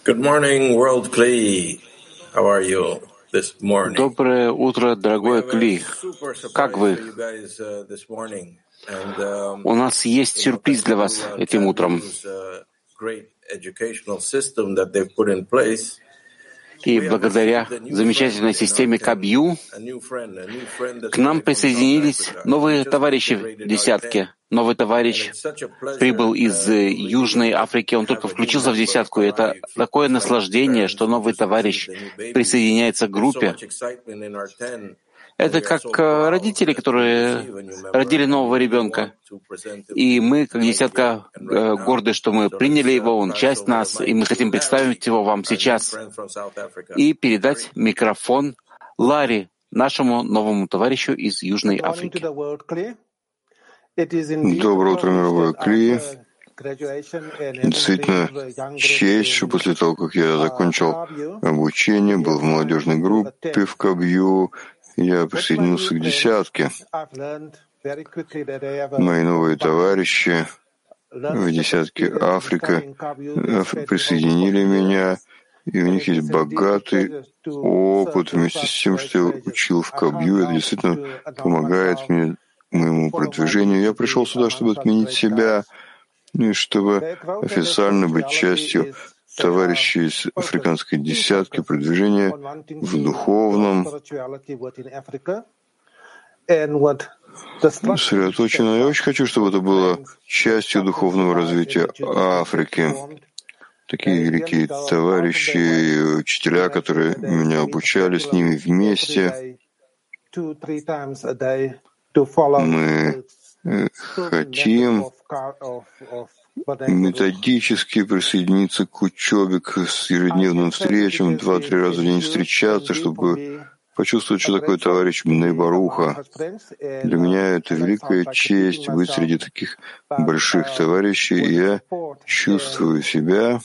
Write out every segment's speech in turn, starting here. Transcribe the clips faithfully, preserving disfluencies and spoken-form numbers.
Good morning, world Kli. How are you this morning? Доброе утро, дорогой Кли. Как вы? У нас есть сюрприз для вас этим утром. И благодаря замечательной системе Кабью к нам присоединились новые товарищи в десятке. Новый товарищ прибыл из Южной Африки, он только включился в десятку. И это такое наслаждение, что новый товарищ присоединяется к группе. Это как родители, которые родили нового ребенка. И мы, как десятка, горды, что мы приняли его, он часть нас, и мы хотим представить его вам сейчас и передать микрофон Ларри, нашему новому товарищу из Южной Африки. Доброе утро, мировое Кли. Действительно, честь, что после того, как я закончил обучение, был в молодежной группе в Кабью, я присоединился к десятке. Мои новые товарищи в десятке Африка присоединили меня, и у них есть богатый опыт вместе с тем, что я учил в Кабью. Это действительно помогает мне, моему продвижению. Я пришел сюда, чтобы отменить себя, и чтобы официально быть частью товарищей из африканской десятки, продвижения в духовном, сосредоточено. Я очень хочу, чтобы это было частью духовного развития Африки. Такие великие товарищи и учителя, которые меня обучали, с ними вместе. Мы хотим методически присоединиться к учебе, к ежедневным встречам, два-три раза в день встречаться, чтобы почувствовать, что такое товарищ Бней Баруха. Для меня это великая честь быть среди таких больших товарищей, и я чувствую себя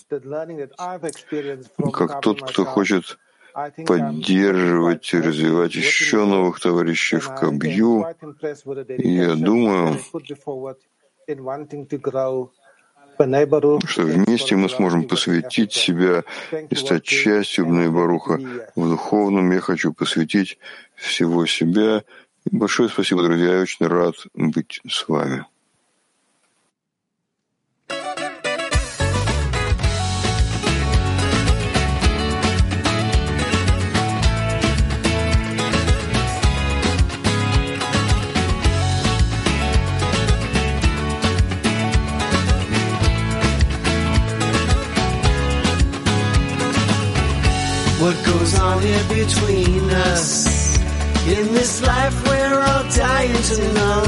как тот, кто хочет поддерживать и развивать еще новых товарищей в Кабью. И я думаю, что вместе мы сможем посвятить себя и стать частью Бней Баруха. В духовном я хочу посвятить всего себя. И большое спасибо, друзья. Я очень рад быть с вами. What goes on here between us? In this life we're all dying to know.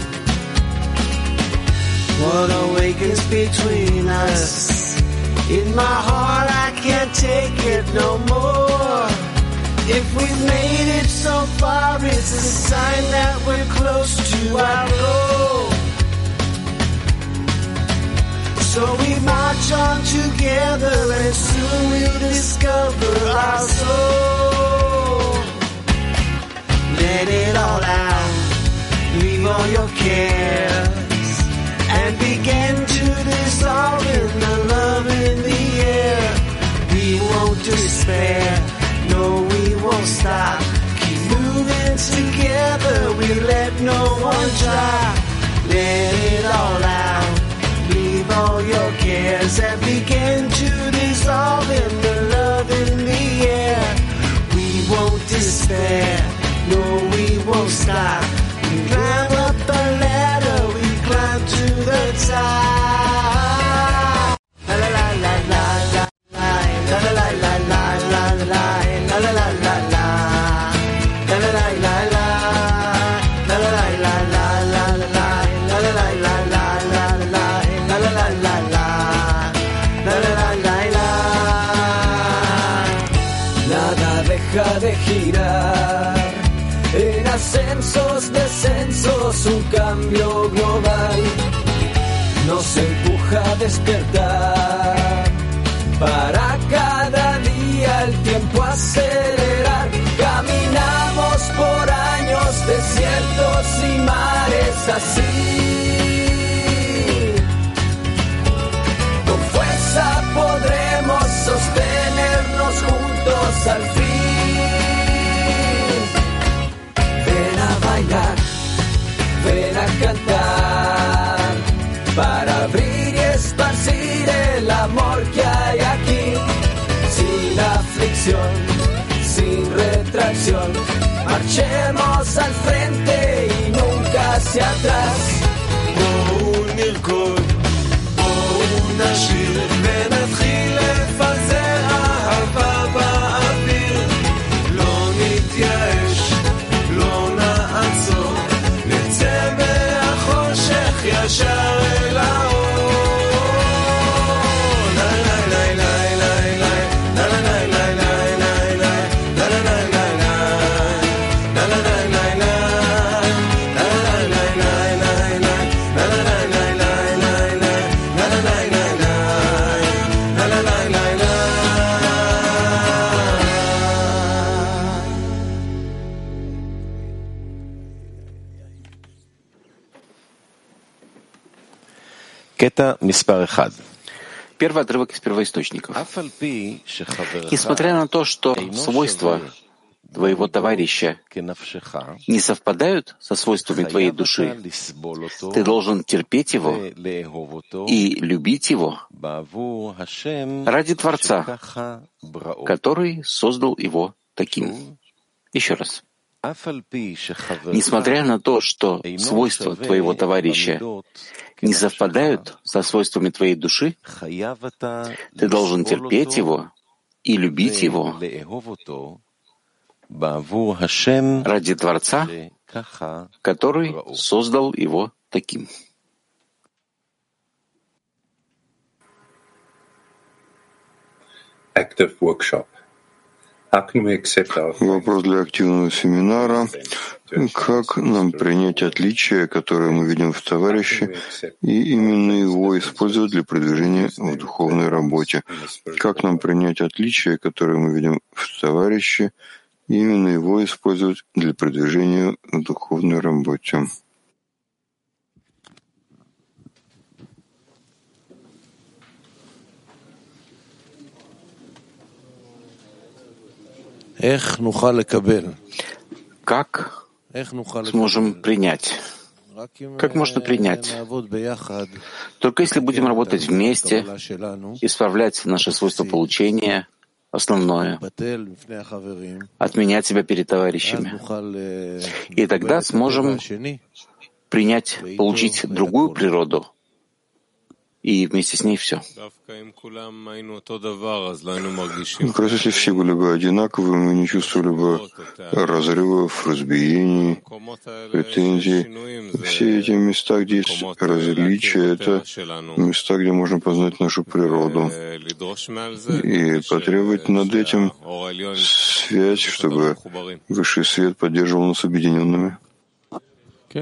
What awakens between us? In my heart I can't take it no more. If we've made it so far, it's a sign that we're close to our goal. So we march on together and soon we'll discover our soul. Let it all out, leave all your cares, and begin to dissolve in the love in the air. We won't despair, no we won't stop. Keep moving together, we let no one drop. Let it all out, leave all your cares and begin to dissolve in the love in the air. We won't despair, no we won't stop. We climb up the ladder, we climb to the top. La la la la la la la la la la la la la la la la la la. La la la la la la la la la la la la la la la la. Nada deja de girar, en ascensos, descensos, un cambio global nos empuja a despertar, para cada día el tiempo acelerar. Caminamos por años, desiertos y mares así. Con fuerza podremos sostener Первый отрывок из первоисточников. Несмотря на то, что свойства твоего товарища не совпадают со свойствами твоей души, ты должен терпеть его и любить его ради Творца, который создал его таким. Еще раз. Несмотря на то, что свойства твоего товарища не совпадают со свойствами твоей души, ты должен терпеть его и любить его ради Творца, который создал его таким. Active workshop. Вопрос для активного семинара. Как нам принять отличия, которые мы видим в товарище, и именно его использовать для продвижения в духовной работе? Как нам принять отличия, которые мы видим в товарище, и именно его использовать для продвижения в духовной работе? Как сможем принять? Как можно принять? Только если будем работать вместе, исправлять наши свойства получения, основное, отменять себя перед товарищами. И тогда сможем принять, получить другую природу, и вместе с ней все. Как раз если все были бы одинаковы, мы не чувствовали бы разрывов, разбиений, претензий. Все эти места, где есть различия, это места, где можно познать нашу природу и потребовать над этим связь, чтобы высший свет поддерживал нас объединенными. Да,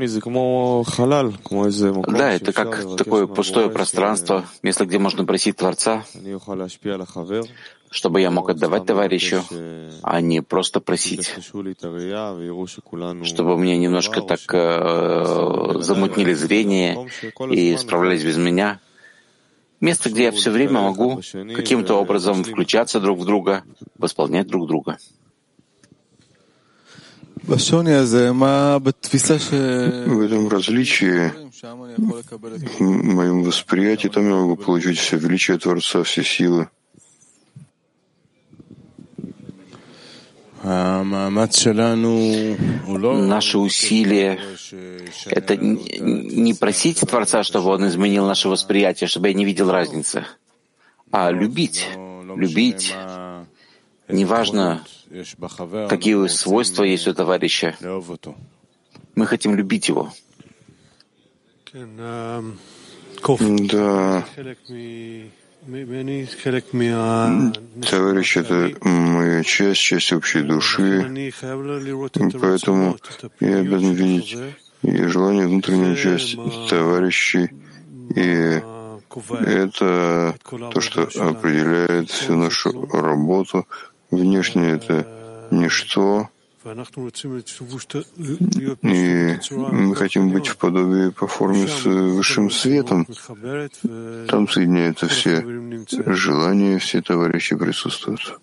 это как такое пустое пространство, место, где можно просить Творца, чтобы я мог отдавать товарищу, а не просто просить, чтобы мне немножко так э, замутнили зрение и справлялись без меня. Место, где я все время могу каким-то образом включаться друг в друга, восполнять друг друга. В этом различии, в моем восприятии, там я могу получить все величие Творца, все силы. Наши усилия — это не просить Творца, чтобы Он изменил наше восприятие, чтобы я не видел разницы, а любить, любить. Неважно, какие свойства есть у товарища. Мы хотим любить его. Да. Товарищ — это моя часть, часть общей души. Поэтому я обязан видеть и желание, внутреннюю часть товарищей. И это то, что определяет всю нашу работу. Внешне это ничто, и мы хотим быть в подобии по форме с высшим светом. Там соединяются все желания, все товарищи присутствуют.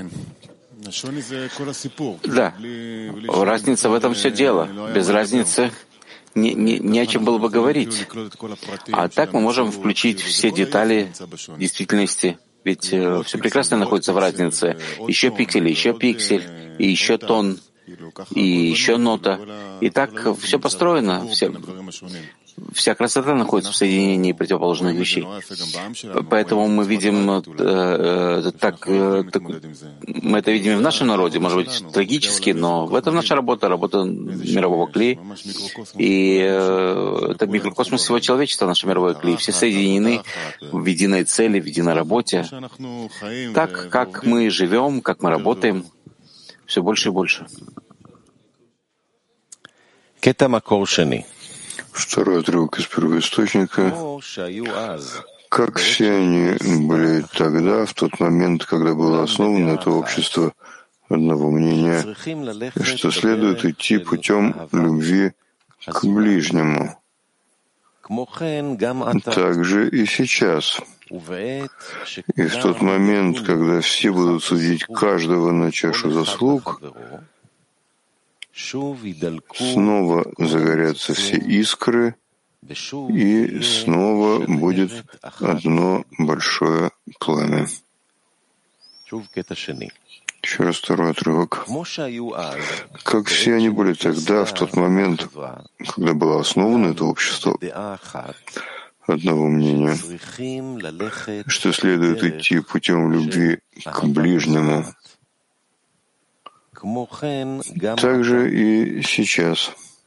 Да, разница в этом все дело. Без разницы не, не, не о чем было бы говорить. А так мы можем включить все детали действительности. Ведь э, все прекрасно находится в разнице. Еще пиксель, еще пиксель, и еще тон, и еще нота. И так все построено. Вся, вся красота находится в соединении противоположных вещей. Поэтому мы видим э, э, так, э, так, мы это видим и в нашем народе, может быть, трагически, но в этом наша работа, работа мирового кли. И э, это микрокосмос всего человечества, наше мировое кли. Все соединены в единой цели, в единой работе. Так, как мы живем, как мы работаем, все больше и больше. Второй отрывок из первоисточника. Как все они были тогда, в тот момент, когда было основано это общество одного мнения, что следует идти путем любви к ближнему. также и сейчас. И в тот момент, когда все будут судить каждого на чашу заслуг, снова загорятся все искры, и снова будет одно большое пламя. Еще раз второй отрывок. Как все они были тогда, в тот момент, когда было основано это общество, одного мнения, что следует идти путем любви к ближнему, так же и сейчас.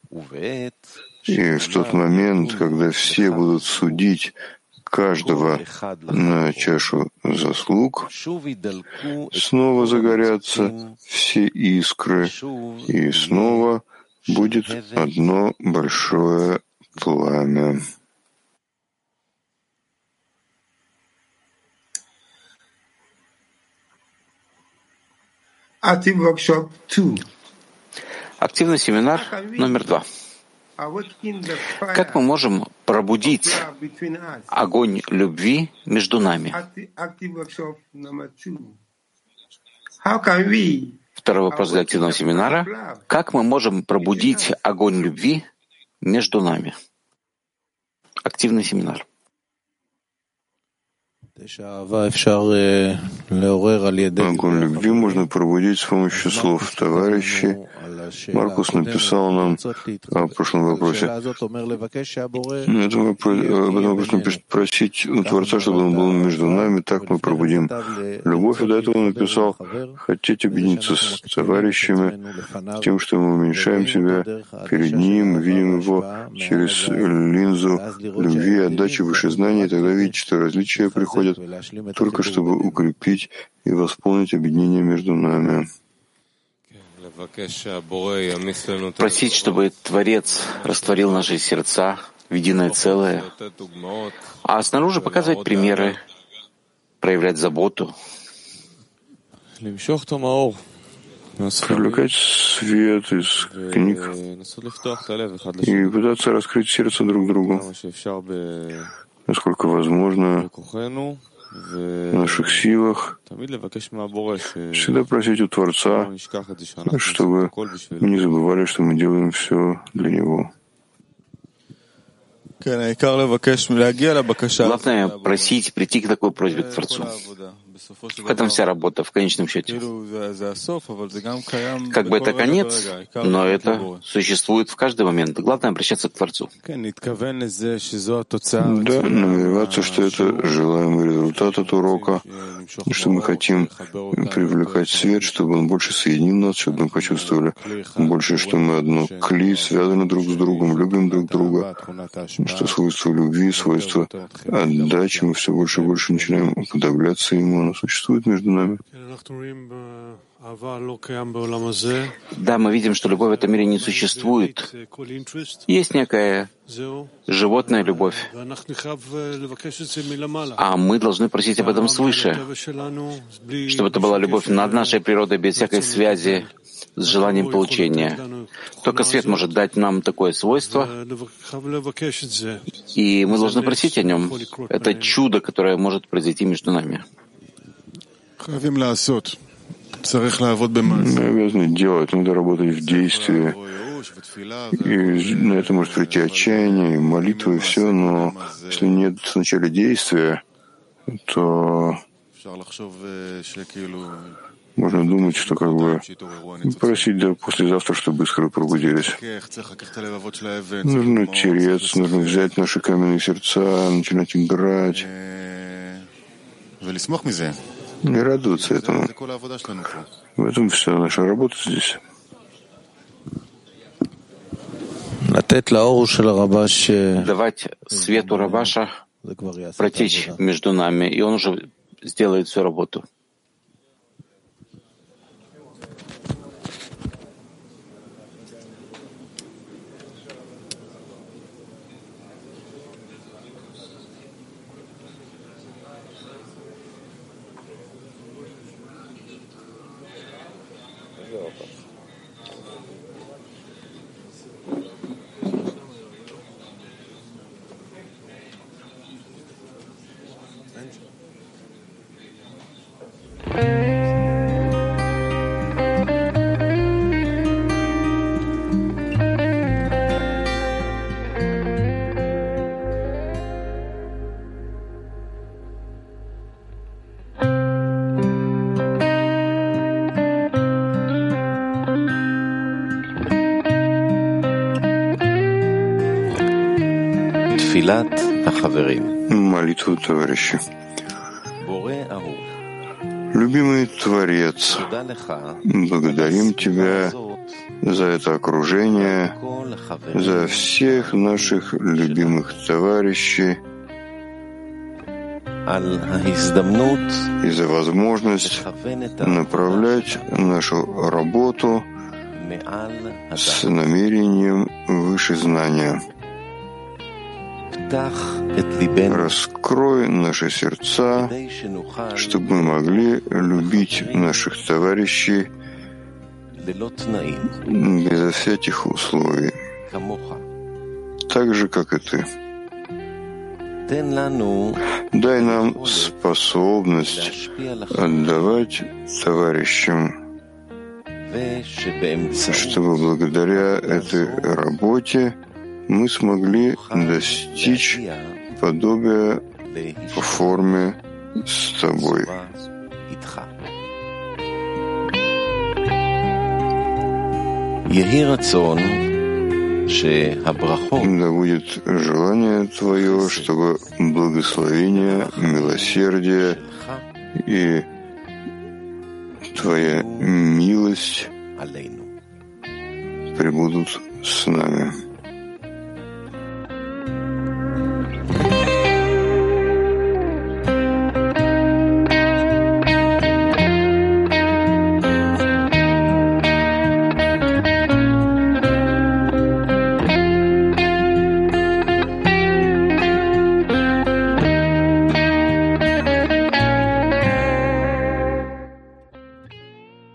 И в тот момент, когда все будут судить каждого на чашу заслуг, снова загорятся все искры, и снова будет одно большое пламя. Активный семинар номер два. Как мы можем пробудить огонь любви между нами? Второй вопрос для активного семинара. Как мы можем пробудить огонь любви между нами? Активный семинар. Огонь любви можно пробудить с помощью слов товарищей. Маркус написал нам о прошлом вопросе. Это вопрос, об этом вопросе напишет просить у Творца, чтобы он был между нами, так мы пробудим любовь. И до этого он написал хотеть объединиться с товарищами, тем, что мы уменьшаем себя перед ним, видим его через линзу любви, отдачи, выше знаний, и тогда видеть, что различия приходят только чтобы укрепить и восполнить объединение между нами. Просить, чтобы Творец растворил наши сердца в единое целое, а снаружи показывать примеры, проявлять заботу, привлекать свет из книг и пытаться раскрыть сердце друг другу, насколько возможно, в наших силах, всегда просить у Творца, чтобы мы не забывали, что мы делаем все для Него. Главное — просить, прийти к такой просьбе к Творцу. В этом вся работа, в конечном счете. Как бы это конец, но это существует в каждый момент. Главное — обращаться к Творцу. Да, намереваться, что это желаемый результат от урока, что мы хотим привлекать свет, чтобы он больше соединил нас, чтобы мы почувствовали больше, что мы одно кли, связаны друг с другом, любим друг друга, что свойство любви, свойство отдачи, мы все больше и больше начинаем уподобляться ему, оно существует между нами. Да, мы видим, что любовь в этом мире не существует. Есть некая животная любовь, а мы должны просить об этом свыше, чтобы это была любовь над нашей природой, без всякой связи с желанием получения. Только свет может дать нам такое свойство, и мы должны просить о нем. Это чудо, которое может произойти между нами. Мы обязаны делать, надо работать в действии. И на это может прийти отчаяние, и молитва, и все, но если нет сначала действия, то можно думать, что как бы просить да, послезавтра, чтобы искры пробудились. Нужно тереться, нужно взять наши каменные сердца, начинать играть и радоваться этому. В этом вся наша работа здесь. Давать свету Рабаша протечь между нами, и он уже сделает всю работу. Молитву товарища. Любимый Творец, благодарим Тебя за это окружение, за всех наших любимых товарищей и за возможность направлять нашу работу с намерением выше знания. Раскрой наши сердца, чтобы мы могли любить наших товарищей безо всяких условий, так же, как и Ты. Дай нам способность отдавать товарищам, чтобы благодаря этой работе мы смогли достичь подобия по форме с Тобой. Да будет желание Твое, чтобы благословение, милосердие и Твоя милость пребудут с нами.